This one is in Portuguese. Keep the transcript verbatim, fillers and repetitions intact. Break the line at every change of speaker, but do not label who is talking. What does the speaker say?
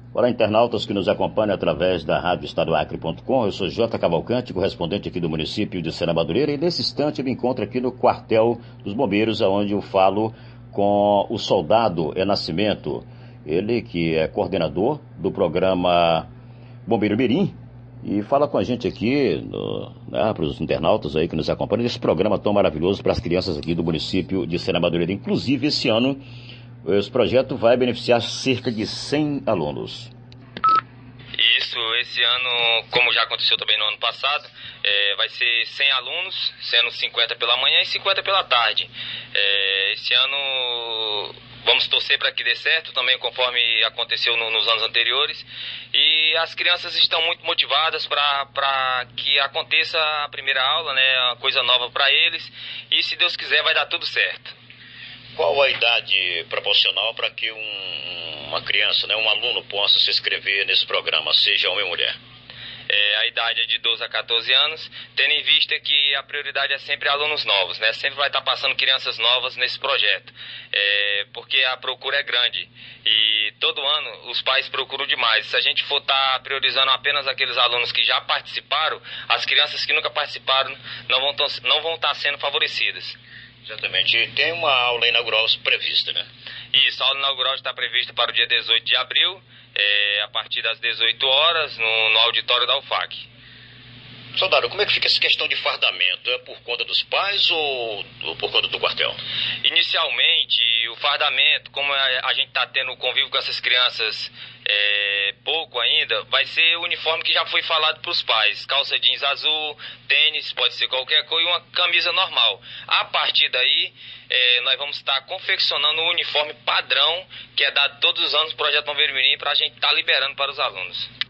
Olá, internautas que nos acompanham através da rádio estado acre ponto com. Eu sou J. Cavalcante, correspondente aqui do município de Sena Madureira, e nesse instante eu me encontro aqui no quartel dos bombeiros, onde eu falo com o soldado E. Nascimento, ele que é coordenador do programa Bombeiro Mirim, e fala com a gente aqui, no, né, para os internautas aí que nos acompanham, desse programa tão maravilhoso para as crianças aqui do município de Sena Madureira. Inclusive, esse ano, esse projeto vai beneficiar cerca de cem alunos.
Isso, esse ano, como já aconteceu também no ano passado, é, vai ser cem alunos, sendo cinquenta pela manhã e cinquenta pela tarde. É, esse ano vamos torcer para que dê certo, também conforme aconteceu no, nos anos anteriores. E as crianças estão muito motivadas para que aconteça a primeira aula, né, uma coisa nova para eles. E se Deus quiser vai dar tudo certo.
Qual a idade proporcional para que um, uma criança, né, um aluno possa se inscrever nesse programa, seja homem ou mulher?
É, a idade é de doze a quatorze anos, tendo em vista que a prioridade é sempre alunos novos, né? Sempre vai estar passando crianças novas nesse projeto, é, porque a procura é grande e todo ano os pais procuram demais. Se a gente for estar priorizando apenas aqueles alunos que já participaram, as crianças que nunca participaram não vão, não vão estar sendo favorecidas.
Exatamente. E tem uma aula inaugural prevista, né?
Isso, a aula inaugural está prevista para o dia dezoito de abril, é, a partir das dezoito horas, no, no auditório da U F A C.
Soldado, como é que fica essa questão de fardamento? É por conta dos pais ou, ou por conta do quartel?
Inicialmente, o fardamento, como a, a gente está tendo convívio com essas crianças é, pouco ainda, vai ser o uniforme que já foi falado para os pais. Calça jeans azul, tênis, pode ser qualquer coisa, e uma camisa normal. A partir daí, é, nós vamos estar confeccionando um uniforme padrão, que é dado todos os anos no Projeto Bombeiro Mirim, para a gente estar tá liberando para os alunos.